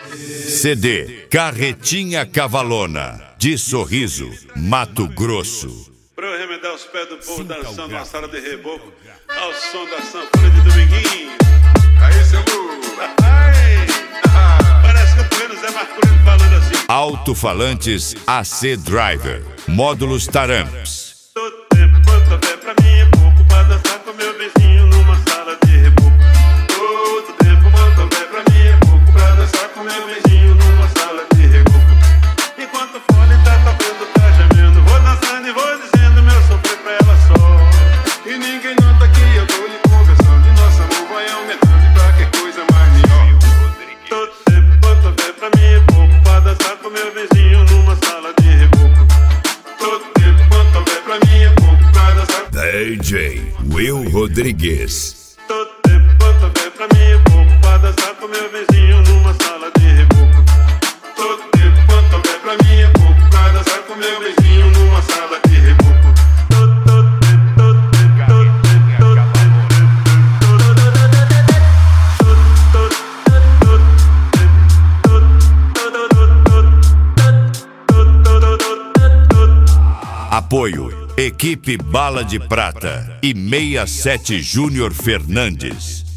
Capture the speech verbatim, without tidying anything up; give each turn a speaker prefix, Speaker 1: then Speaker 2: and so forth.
Speaker 1: C D Carretinha Cavalona, de Sorriso, Mato Grosso.
Speaker 2: Pra eu remendar os pés do povo dançando na sala de reboco, ao som da sanfona de Dominguinho.
Speaker 3: Aí, seu burro.
Speaker 2: Parece que eu tô vendo o Zé Marcolino falando assim.
Speaker 1: Alto-falantes A C Driver, módulos Taramps.
Speaker 2: Todo tempo quanto houver pra mim é pouco pra dançar com meu vizinho numa sala de reboco. Todo tempo quanto houver pra mim é pouco pra dançar com meu vizinho numa sala de reboco. Enquanto o fone tá tocando, tá gemendo, vou dançando e vou dizendo meu sofrer pra ela só.
Speaker 3: E ninguém nota que eu tô lhe conversando e nosso amor vai aumentando e pra que coisa mais melhor.
Speaker 2: Todo tempo quanto houver pra mim é pouco pra dançar com meu vizinho numa sala de reboco. Todo tempo quanto houver pra mim é pouco pra dançar.
Speaker 1: D J Will Rodrigues.
Speaker 2: Todo tempo quanto houver pra mim é pouco pra dançar com meu vizinho numa sala de reboco.
Speaker 3: Todo tempo quanto houver pra mim é pouco pra dançar com meu vizinho numa sala de reboco.
Speaker 2: Todo, todo tempo, todo tempo, todo tempo, todo
Speaker 1: Apoio Equipe Bala de Prata e sessenta e sete Júnior Fernandes.